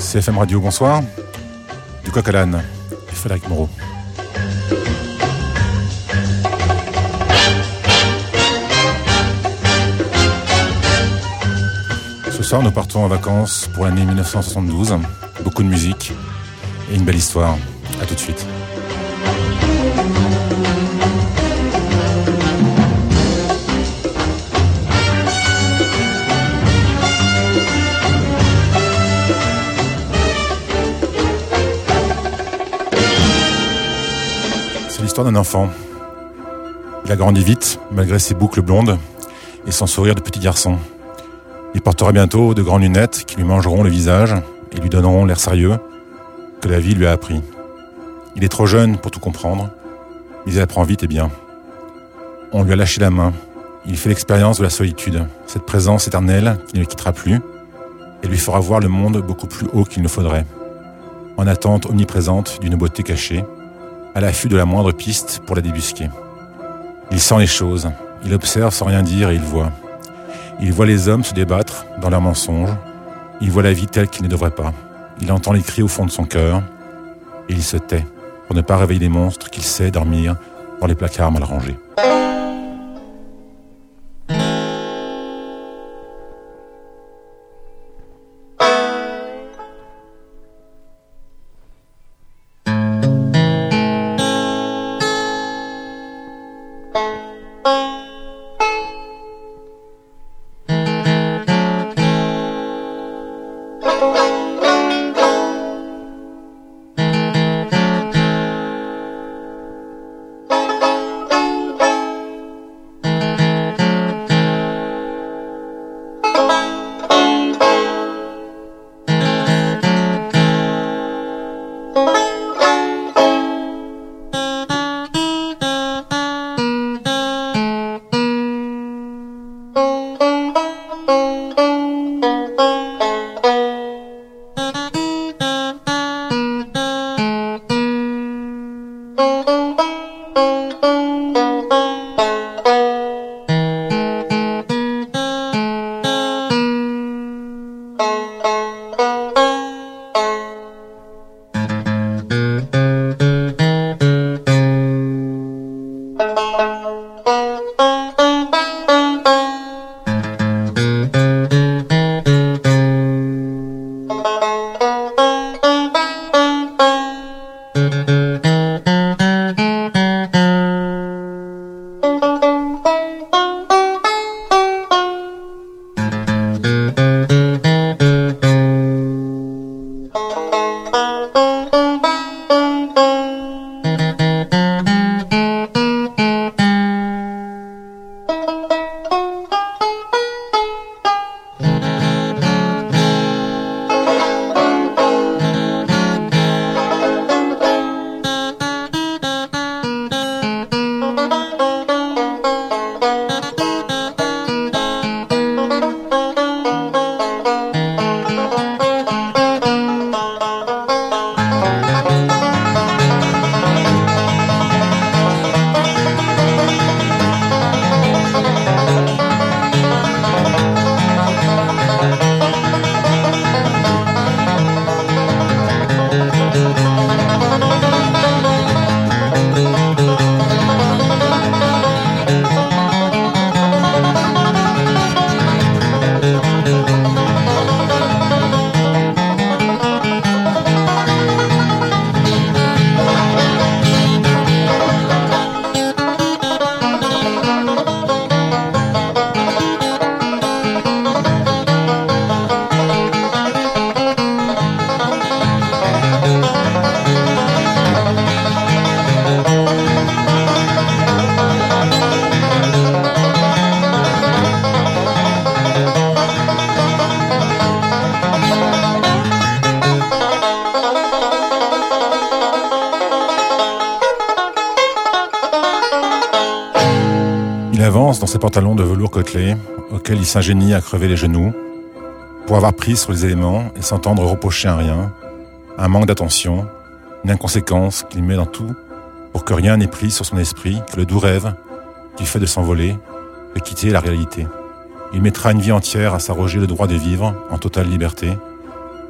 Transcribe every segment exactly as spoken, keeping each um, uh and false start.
C F M Radio, bonsoir. Du coq à l'âne, et Frédéric Moreau. Ce soir, nous partons en vacances pour l'année mille neuf cent soixante-douze. Beaucoup de musique et une belle histoire. À tout de suite. C'est l'histoire d'un enfant. Il a grandi vite, malgré ses boucles blondes et son sourire de petit garçon. Il portera bientôt de grandes lunettes qui lui mangeront le visage et lui donneront l'air sérieux que la vie lui a appris. Il est trop jeune pour tout comprendre, mais il apprend vite et bien. On lui a lâché la main. Il fait l'expérience de la solitude, cette présence éternelle qui ne le quittera plus et lui fera voir le monde beaucoup plus haut qu'il ne faudrait, en attente omniprésente d'une beauté cachée, à l'affût de la moindre piste pour la débusquer. Il sent les choses, il observe sans rien dire et il voit. Il voit les hommes se débattre dans leurs mensonges. Il voit la vie telle qu'il ne devrait pas. Il entend les cris au fond de son cœur. Et il se tait pour ne pas réveiller les monstres qu'il sait dormir dans les placards mal rangés. Il avance dans ses pantalons de velours côtelé, auxquels il s'ingénie à crever les genoux, pour avoir pris sur les éléments et s'entendre reprocher un rien, un manque d'attention, une inconséquence qu'il met dans tout, pour que rien n'ait pris sur son esprit que le doux rêve qu'il fait de s'envoler, de quitter la réalité. Il mettra une vie entière à s'arroger le droit de vivre en totale liberté,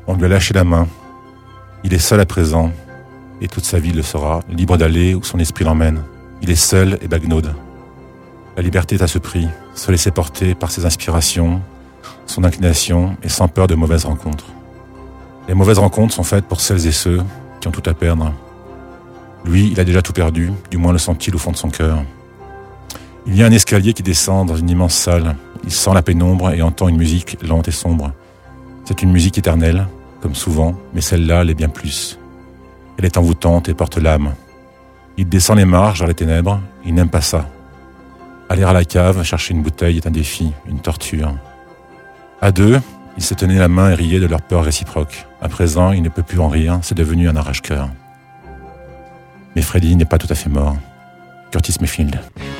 On lui a lâché la main. Il est seul à présent, et toute sa vie le sera, libre d'aller où son esprit l'emmène. Il est seul et bagnaude. La liberté est à ce prix, se laisser porter par ses inspirations, son inclination, et sans peur de mauvaises rencontres. Les mauvaises rencontres sont faites pour celles et ceux qui ont tout à perdre. Lui, il a déjà tout perdu, du moins le sent-il au fond de son cœur. Il y a un escalier qui descend dans une immense salle. Il sent la pénombre et entend une musique lente et sombre. C'est une musique éternelle, comme souvent, mais celle-là l'est bien plus. Elle est envoûtante et porte l'âme. Il descend les marches vers les ténèbres, il n'aime pas ça. Aller à la cave, chercher une bouteille est un défi, une torture. À deux, ils se tenaient la main et riaient de leur peur réciproque. À présent, il ne peut plus en rire, c'est devenu un arrache-cœur. Mais Freddie n'est pas tout à fait mort. Curtis Mayfield.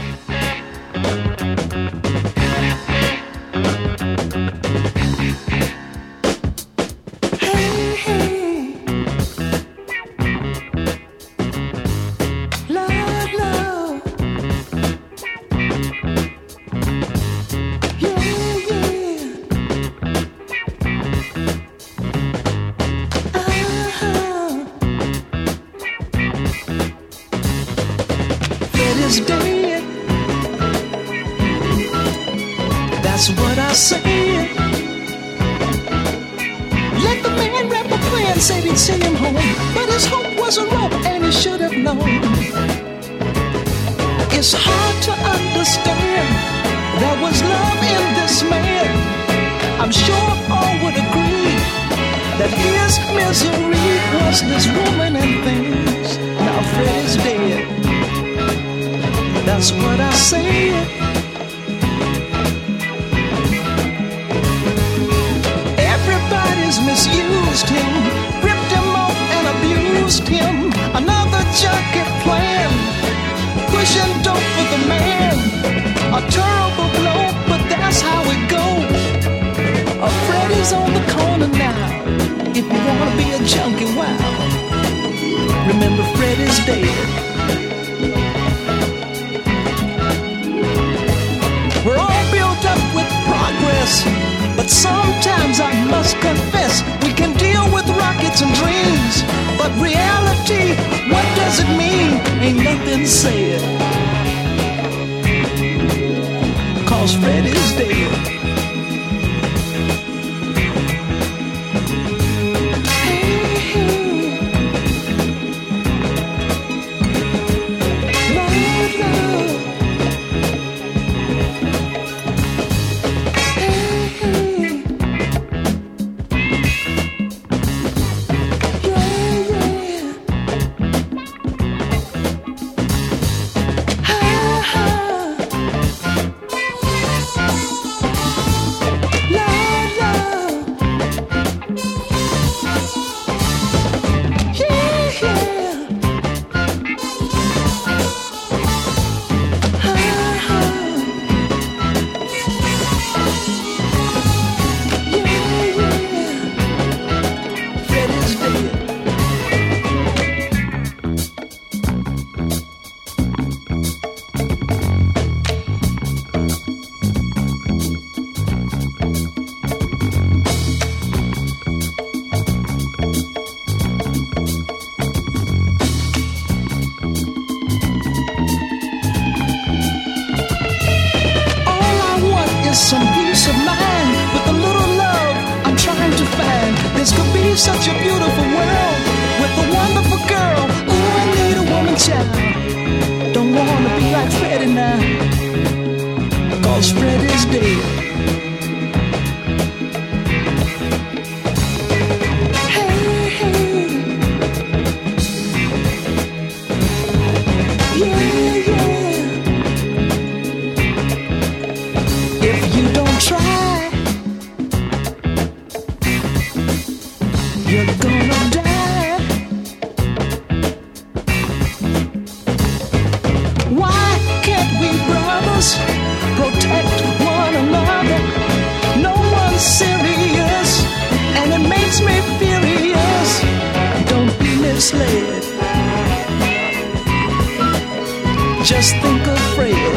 Just think of Fred.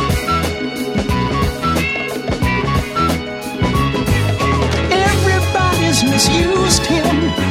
Everybody's misused him.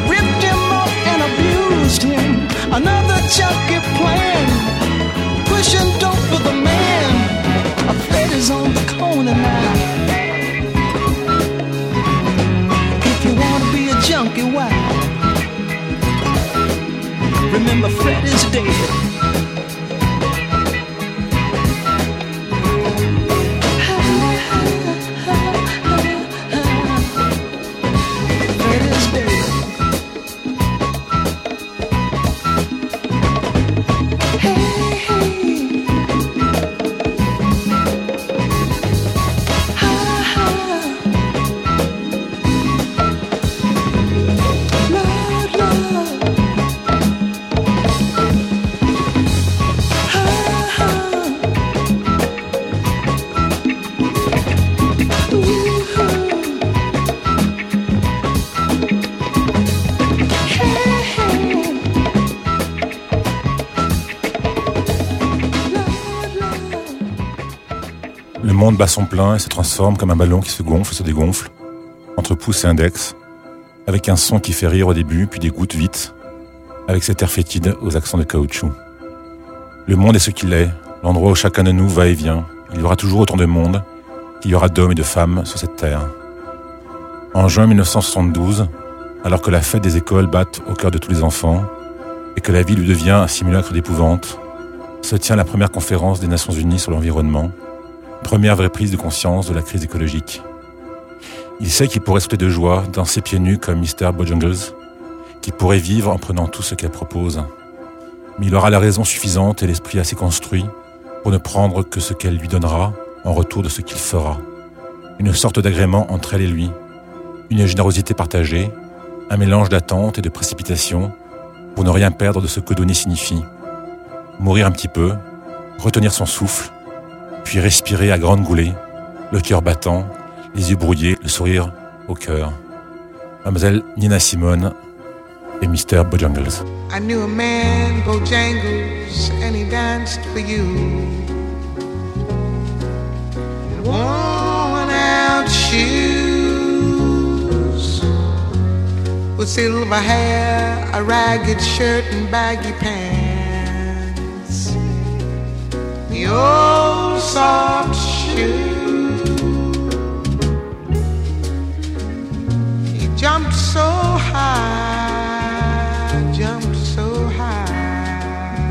Le monde bat son plein et se transforme comme un ballon qui se gonfle et se dégonfle, entre pouce et index, avec un son qui fait rire au début, puis des gouttes vite, avec cet air fétide aux accents de caoutchouc. Le monde est ce qu'il est, l'endroit où chacun de nous va et vient. Il y aura toujours autant de monde qu'il y aura d'hommes et de femmes sur cette terre. En juin mille neuf cent soixante-douze, alors que la fête des écoles bat au cœur de tous les enfants et que la vie lui devient un simulacre d'épouvante, se tient la première conférence des Nations Unies sur l'environnement, première vraie prise de conscience de la crise écologique. Il sait qu'il pourrait sauter de joie, danser pieds nus comme mister Bojangles, qu'il pourrait vivre en prenant tout ce qu'elle propose. Mais il aura la raison suffisante et l'esprit assez construit pour ne prendre que ce qu'elle lui donnera en retour de ce qu'il fera. Une sorte d'agrément entre elle et lui, une générosité partagée, un mélange d'attente et de précipitation pour ne rien perdre de ce que donner signifie. Mourir un petit peu, retenir son souffle, puis respirer à grandes goulées, le cœur battant, les yeux brouillés, le sourire au cœur. Mademoiselle Nina Simone et mister Bojangles. I knew a man, Bojangles, and he danced for you. In worn out shoes, with silver hair, a ragged shirt and baggy pants. The old soft shoe. He jumped so high, jumped so high.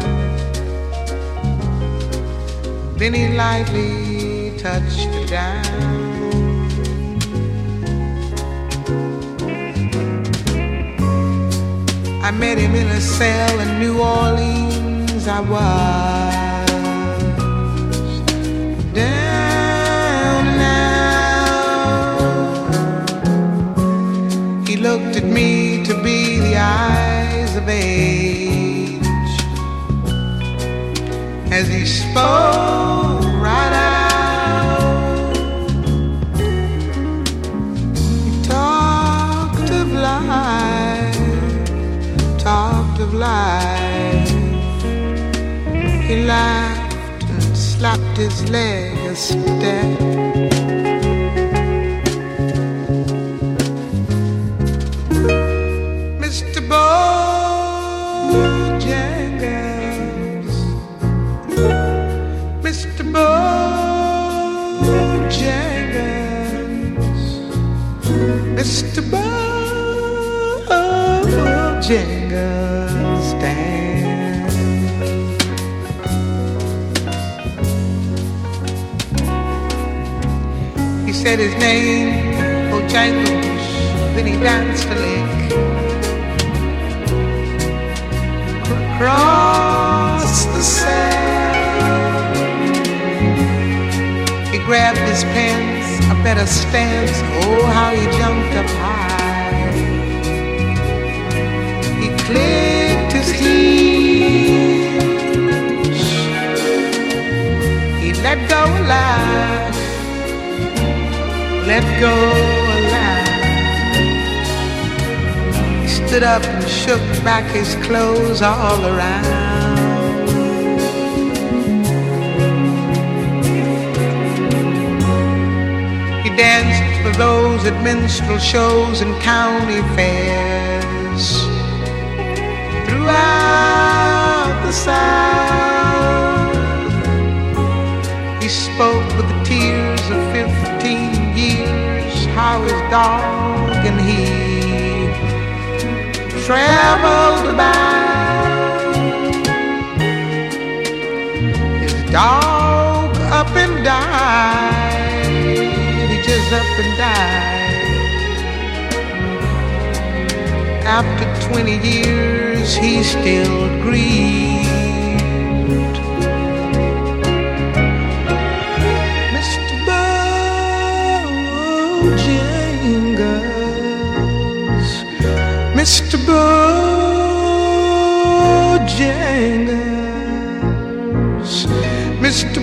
Then he lightly touched down. I met him in a cell in New Orleans. I was down now. He looked at me to be the eyes of age as he spoke right out. He talked of life, talked of life. He laughed and slapped his leg a step. Mister Bojangles, Mister Bojangles, Mister Bojangles, stand. He said his name, Bojangles, then he danced a lick across the sand. He grabbed his pants, a better stance. Oh, how he jumped up high. He clicked his heels. He let go a laugh, let go a laugh. He stood up and shook back his clothes all around. He danced for those at minstrel shows and county fairs throughout the South. He spoke with the tears of fifteen years, how his dog and he traveled about. His dog up and died, he just up and died. After twenty years, he still grieved. Mister Bojangles, Mister Bojangles, Mister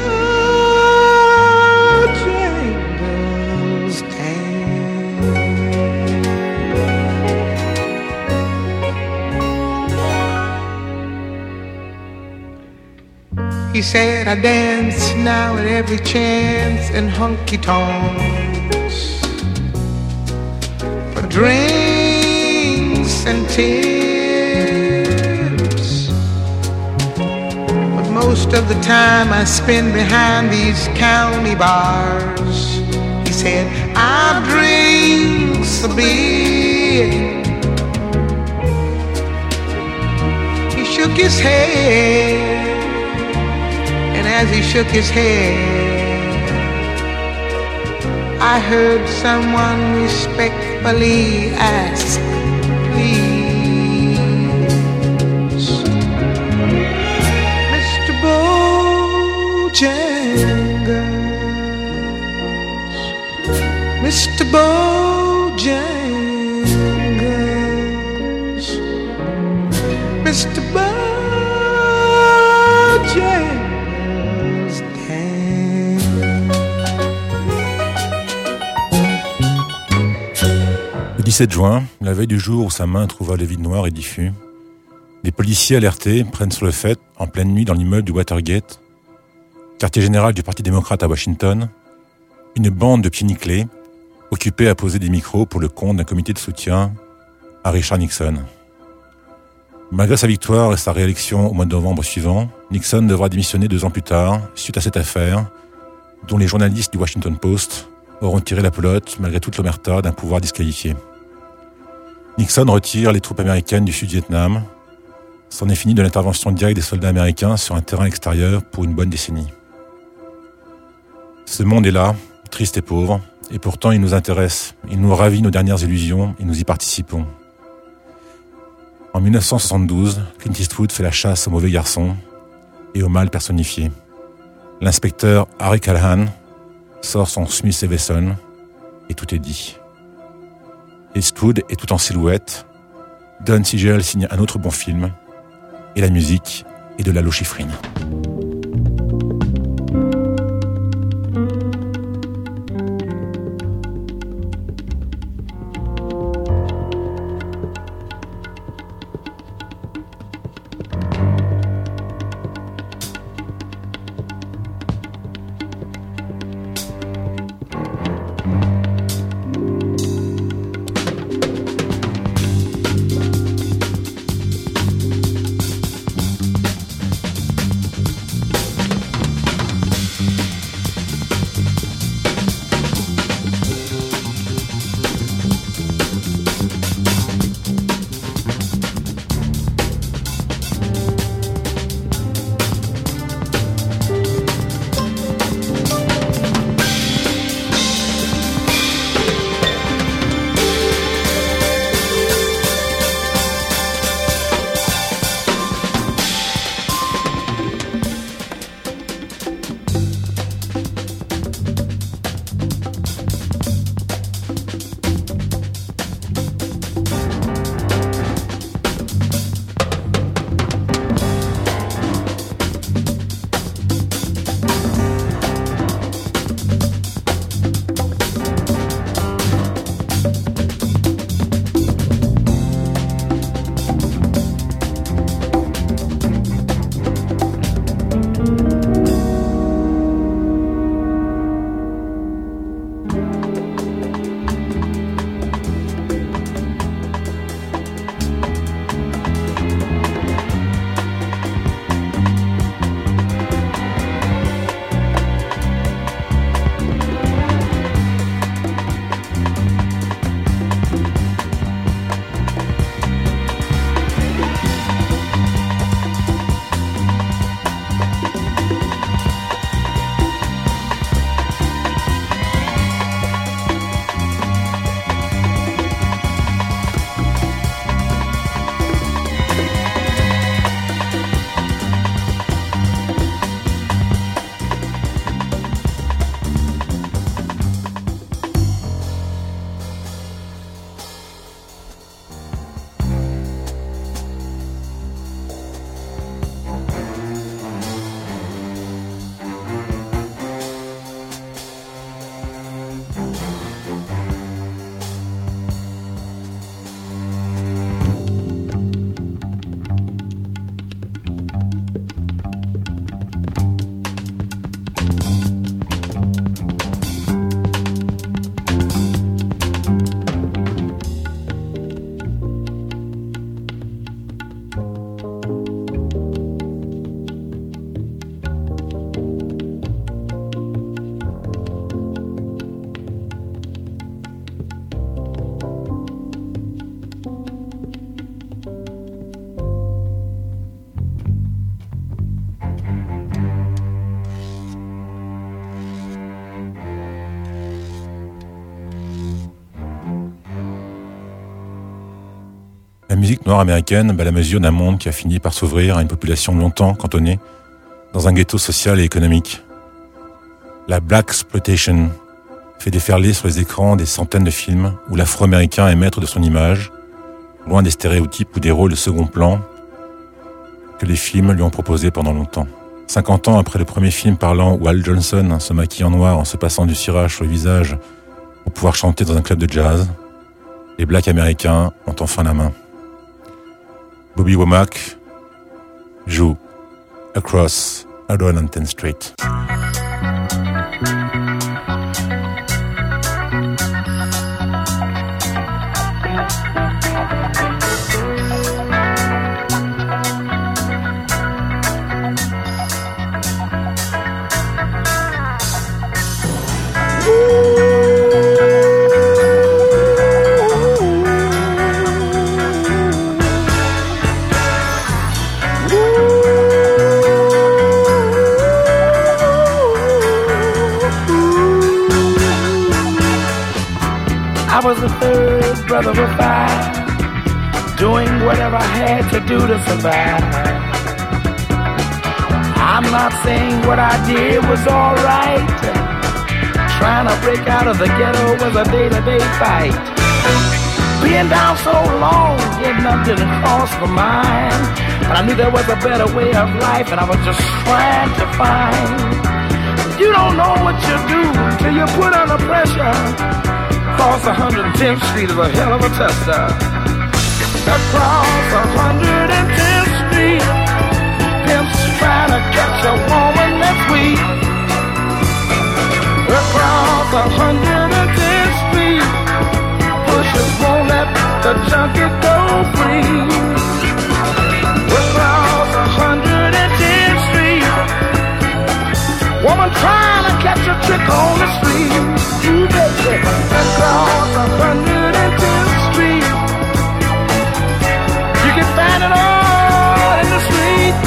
Bojangles, stand. He said, I dance now at every chance in honky-tonks for drinks and tips. But most of the time I spend behind these county bars. He said, I drink a beer. He shook his head. As he shook his head, I heard someone respectfully ask, please, Mister Bojangles, Mister Bojangles, Mister Bojangles. Le dix-sept juin, la veille du jour où sa main trouva le vide noir et diffus, les policiers alertés prennent sur le fait, en pleine nuit dans l'immeuble du Watergate, quartier général du Parti démocrate à Washington, une bande de pieds nickelés occupée à poser des micros pour le compte d'un comité de soutien à Richard Nixon. Malgré sa victoire et sa réélection au mois de novembre suivant, Nixon devra démissionner deux ans plus tard, suite à cette affaire, dont les journalistes du Washington Post auront tiré la pelote malgré toute l'omerta d'un pouvoir disqualifié. Nixon retire les troupes américaines du Sud-Vietnam. C'en est fini de l'intervention directe des soldats américains sur un terrain extérieur pour une bonne décennie. Ce monde est là, triste et pauvre, et pourtant il nous intéresse, il nous ravit nos dernières illusions et nous y participons. En dix-neuf cent soixante-douze, Clint Eastwood fait la chasse aux mauvais garçons et au mal personnifié. L'inspecteur Harry Callahan sort son Smith et Wesson et tout est dit. Eastwood est tout en silhouette, Don Siegel signe un autre bon film et la musique est de Lalo Schifrin. La musique noire américaine bat la mesure d'un monde qui a fini par s'ouvrir à une population longtemps cantonnée dans un ghetto social et économique. La blaxploitation fait déferler sur les écrans des centaines de films où l'afro-américain est maître de son image, loin des stéréotypes ou des rôles de second plan que les films lui ont proposés pendant longtemps. cinquante ans après le premier film parlant où Al Johnson se maquille en noir en se passant du cirage sur le visage pour pouvoir chanter dans un club de jazz, les blacks américains ont enfin la main. Bobby Womack joue Across one hundred tenth Street. Brother of five, doing whatever I had to do to survive. I'm not saying what I did was alright. Trying to break out of the ghetto was a day-to-day fight. Being down so long, getting up didn't cross my mind. But I knew there was a better way of life, and I was just trying to find. You don't know what you do till you put under pressure. Across one hundred tenth Street is a hell of a tester. Across one hundred tenth Street, pimps trying to catch a woman that's weak. Across one hundred tenth Street, pushers won't let the junkie go free. Across one hundred tenth Street, woman trying to catch a trick on the street. You baby, across one hundred tenth Street, you can find it all in the street.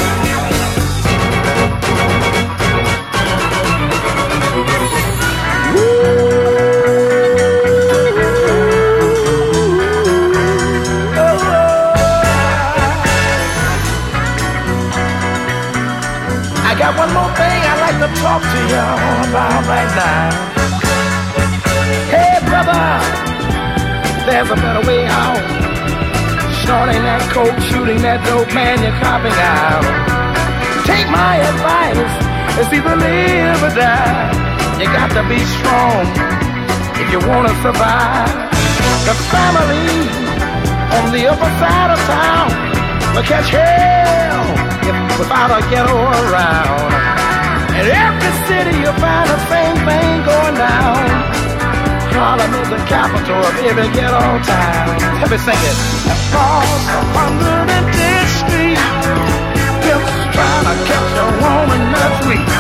I got one more thing I'd like to talk to you about right now. Hey brother, there's a better way out. Snorting that coke, shooting that dope, man, you're copping out. Take my advice, it's either live or die. You got to be strong if you wanna survive. The family on the upper side of town will catch hell if without a ghetto around. In every city you'll find the same thing going down. Harlem is the capital of every ghetto town. Let me sing it. Across one hundred tenth Street, pimps trying to catch a woman that's weak.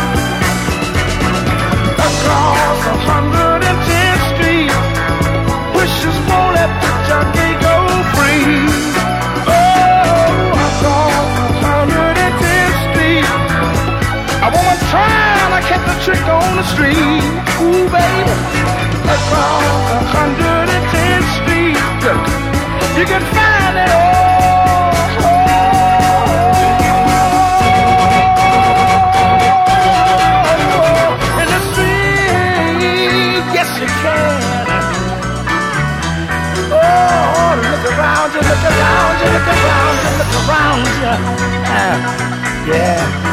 Across one hundred tenth Street, wishes won't let the junkie go free. Oh, across one hundred tenth Street, a woman trying to catch a trick on the street. Ooh, baby. Across one hundred tenth Street, you can find it all in the street. Yes, you can. Oh, look around you, look around you, look around you, look around you. Uh, yeah.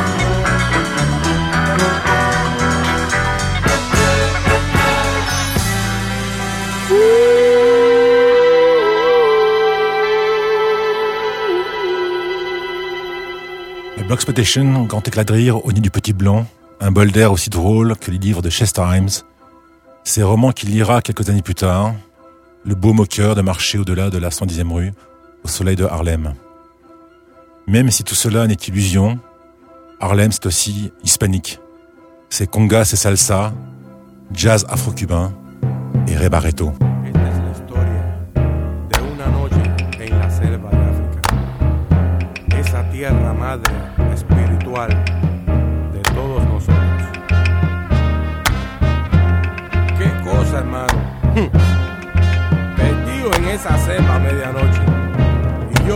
Blaxploitation, grand éclat de rire au nid du petit blanc, un bol d'air aussi drôle que les livres de Chester Himes. Ces romans qu'il lira quelques années plus tard, le beau moqueur de marcher au-delà de la cent dixième rue, au soleil de Harlem. Même si tout cela n'est qu'illusion, Harlem c'est aussi hispanique. C'est conga, c'est salsa, jazz afro-cubain et rebarreto. Tierra madre espiritual de todos nosotros. Qué cosa, hermano. Perdido en esa selva a medianoche. Y yo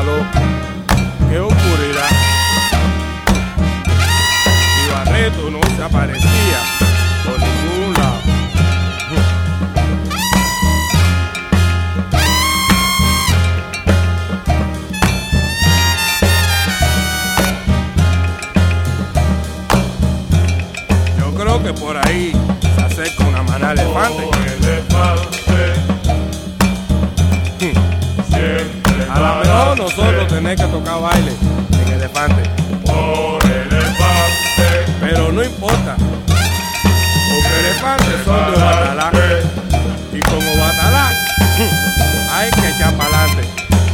escándalo, qué oscuridad. Y Barreto no se aparecía por ningún lado. Yo creo que por ahí se acerca una manada de elefantes. A lo mejor nosotros tenemos que tocar baile en elefante. Pero no importa, porque elefantes son de Batalá. Y como Batalá, hay que echar para adelante.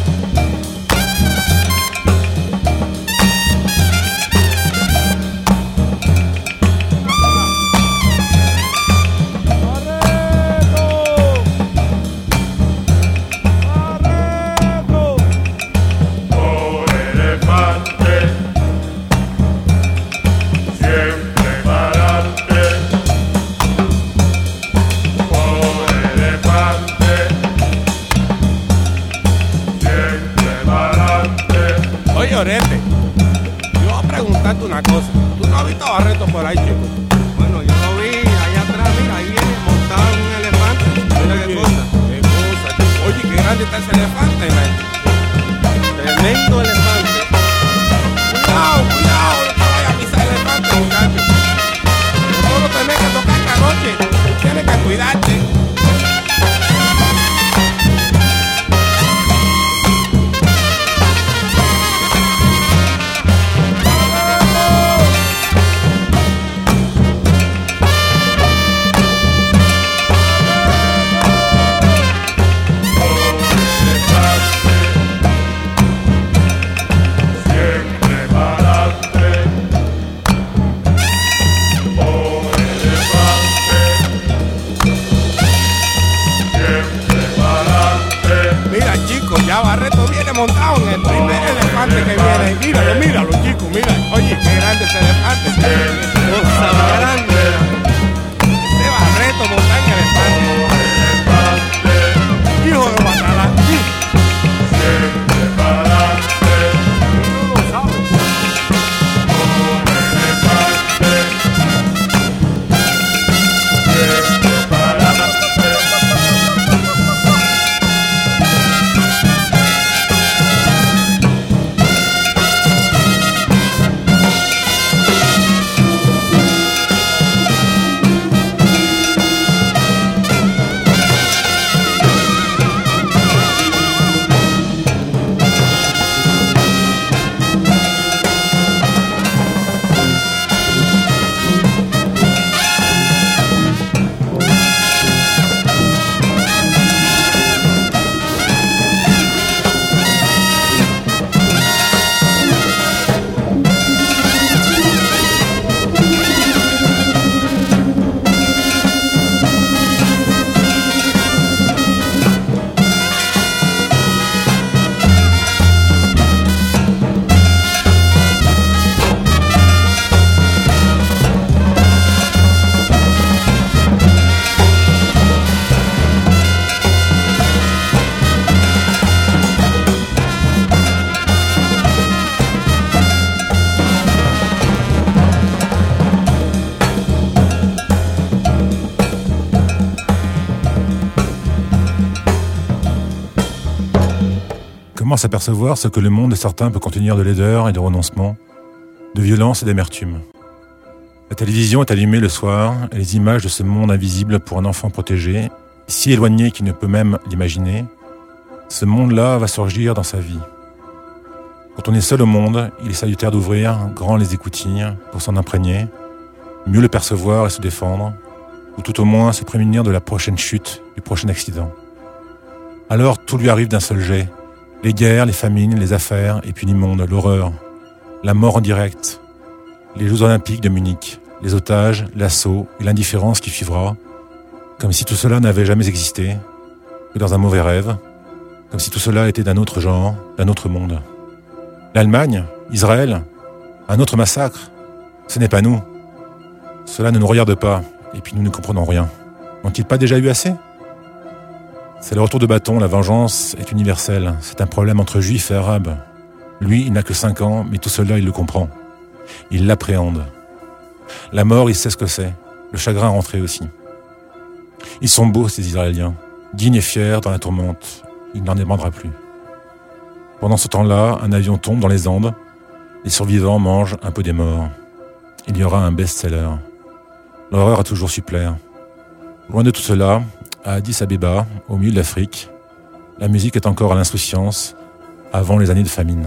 Oye, Orete, yo voy a preguntarte una cosa. ¿Tú no has visto a Barreto por ahí, chico? Bueno, yo lo vi allá atrás, mira, ahí viene montado en un elefante. Mira qué cosa. Qué cosa, chico. Oye, qué grande está ese elefante, man. Tremendo elefante. Cuidado, cuidado, no te vayas a pisar el elefante, muchacho. Nosotros tenemos que tocar esta noche. Tienes que cuidarte. Ya Barreto viene montado en el primer elefante que viene. Míralo, míralo, chicos, mira. Oye, qué grande ese elefante. Cosa grande. Este Barreto montado en elefante. Hijo de Batalá. No lo sabes. Comment s'apercevoir ce que le monde de certains peut contenir de laideur et de renoncement, de violence et d'amertume. La télévision est allumée le soir et les images de ce monde invisible pour un enfant protégé, si éloigné qu'il ne peut même l'imaginer, ce monde-là va surgir dans sa vie. Quand on est seul au monde, il est salutaire d'ouvrir grand les écoutilles pour s'en imprégner, mieux le percevoir et se défendre, ou tout au moins se prémunir de la prochaine chute, du prochain accident. Alors tout lui arrive d'un seul jet. Les guerres, les famines, les affaires, et puis l'immonde, l'horreur, la mort en direct, les Jeux Olympiques de Munich, les otages, l'assaut et l'indifférence qui suivra, comme si tout cela n'avait jamais existé, que dans un mauvais rêve, comme si tout cela était d'un autre genre, d'un autre monde. L'Allemagne, Israël, un autre massacre, ce n'est pas nous. Cela ne nous regarde pas, et puis nous ne comprenons rien. N'ont-ils pas déjà eu assez ? C'est le retour de bâton, la vengeance est universelle. C'est un problème entre juifs et arabes. Lui, il n'a que cinq ans, mais tout cela, il le comprend. Il l'appréhende. La mort, il sait ce que c'est. Le chagrin rentré aussi. Ils sont beaux, ces Israéliens. Dignes et fiers dans la tourmente. Il n'en demandera plus. Pendant ce temps-là, un avion tombe dans les Andes. Les survivants mangent un peu des morts. Il y aura un best-seller. L'horreur a toujours su plaire. Loin de tout cela, à Addis Abeba, au milieu de l'Afrique, la musique est encore à l'insouciance, avant les années de famine.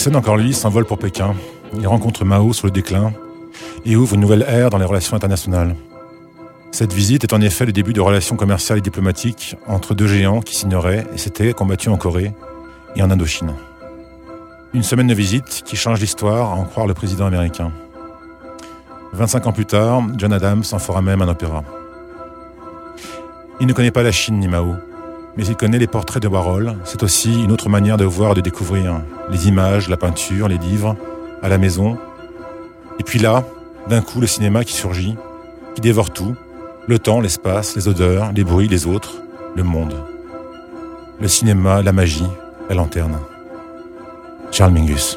Nixon, encore lui, s'envole pour Pékin. Il rencontre Mao sur le déclin et ouvre une nouvelle ère dans les relations internationales. Cette visite est en effet le début de relations commerciales et diplomatiques entre deux géants qui s'ignoraient et s'étaient combattus en Corée et en Indochine. Une semaine de visite qui change l'histoire, à en croire le président américain. vingt-cinq ans plus tard, John Adams en fera même un opéra. Il ne connaît pas la Chine ni Mao, mais il connaît les portraits de Warhol. C'est aussi une autre manière de voir et de découvrir les images, la peinture, les livres, à la maison. Et puis là, d'un coup, le cinéma qui surgit, qui dévore tout, le temps, l'espace, les odeurs, les bruits, les autres, le monde. Le cinéma, la magie, la lanterne. Charles Mingus.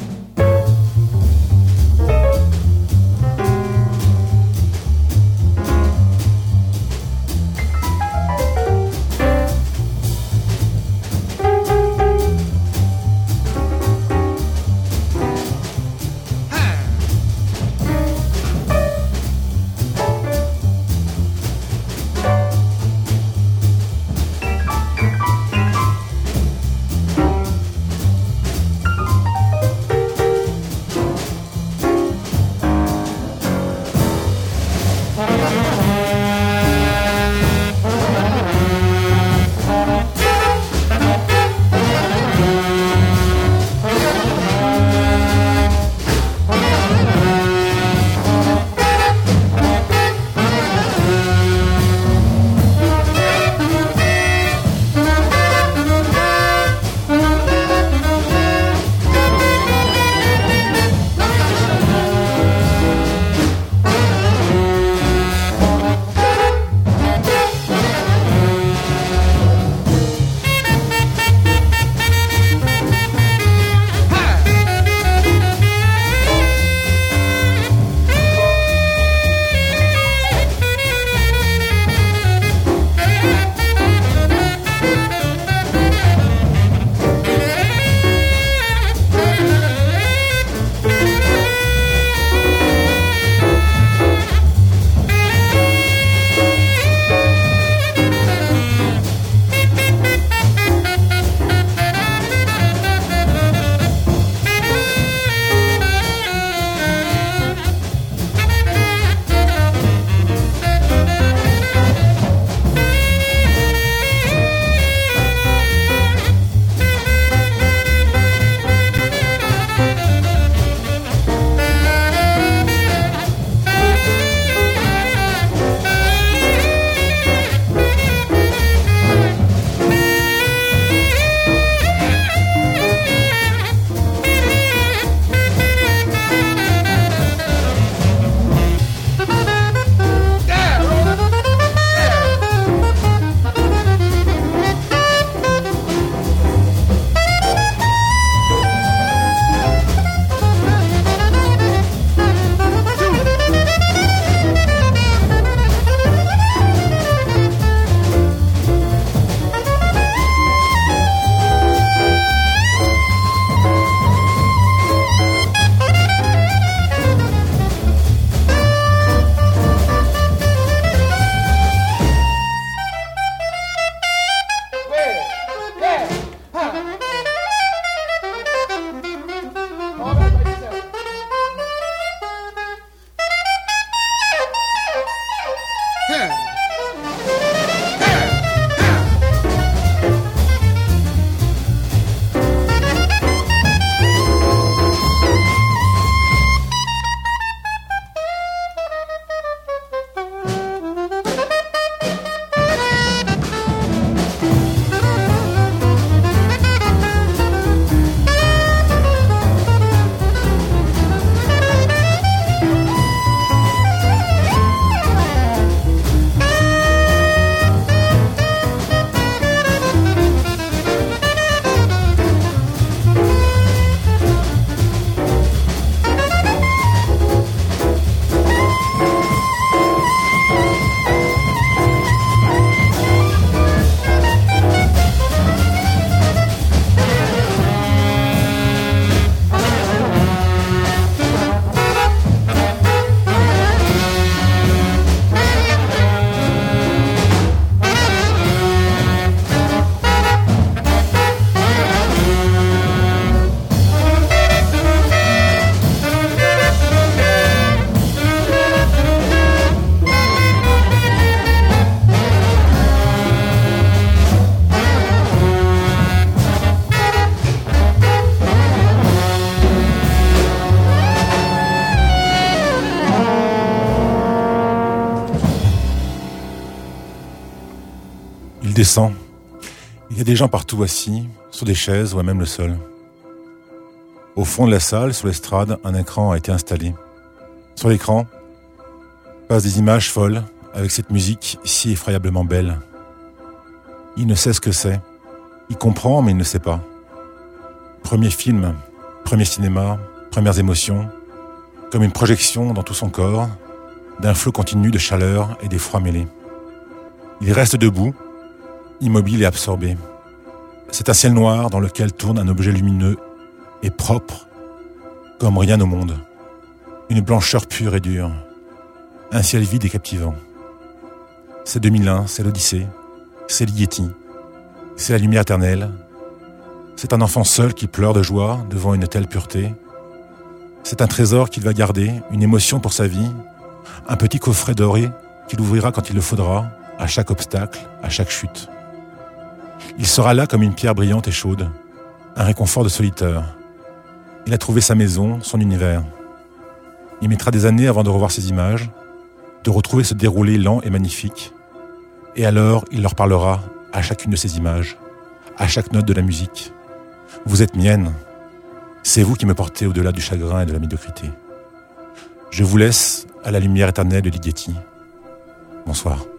Il descend. Il y a des gens partout assis, sur des chaises ou à même le sol. Au fond de la salle, sur l'estrade, un écran a été installé. Sur l'écran, passent des images folles avec cette musique si effroyablement belle. Il ne sait ce que c'est. Il comprend, mais il ne sait pas. Premier film, premier cinéma, premières émotions, comme une projection dans tout son corps, d'un flot continu de chaleur et d'effroi mêlés. Il reste debout, immobile et absorbé. C'est un ciel noir dans lequel tourne un objet lumineux et propre, comme rien au monde. Une blancheur pure et dure. Un ciel vide et captivant. C'est deux mille un, c'est l'Odyssée, c'est Ligeti, c'est la lumière éternelle. C'est un enfant seul qui pleure de joie devant une telle pureté. C'est un trésor qu'il va garder, une émotion pour sa vie, un petit coffret doré qu'il ouvrira quand il le faudra, à chaque obstacle, à chaque chute. Il sera là comme une pierre brillante et chaude, un réconfort de solitaire. Il a trouvé sa maison, son univers. Il mettra des années avant de revoir ces images, de retrouver ce déroulé lent et magnifique. Et alors, il leur parlera à chacune de ces images, à chaque note de la musique. Vous êtes mienne. C'est vous qui me portez au-delà du chagrin et de la médiocrité. Je vous laisse à la lumière éternelle de Ligeti. Bonsoir.